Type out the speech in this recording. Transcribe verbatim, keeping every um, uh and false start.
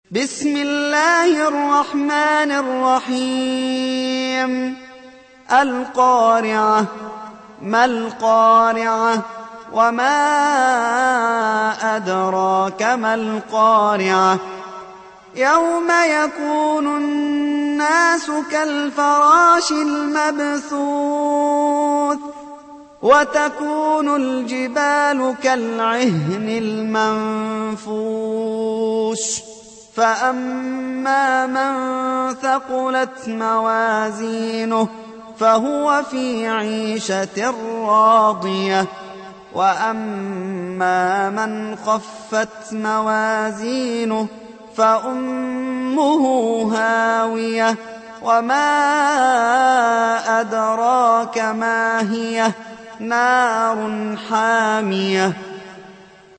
بسم الله الرحمن الرحيم القارعة ما القارعة وما أدراك ما القارعة يوم يكون الناس كالفراش المبثوث وتكون الجبال كالعهن المنفوش فأما من ثقلت موازينه فهو في عيشة راضية وأما من خفت موازينه فأمه هاوية وما أدراك ما هي نار حامية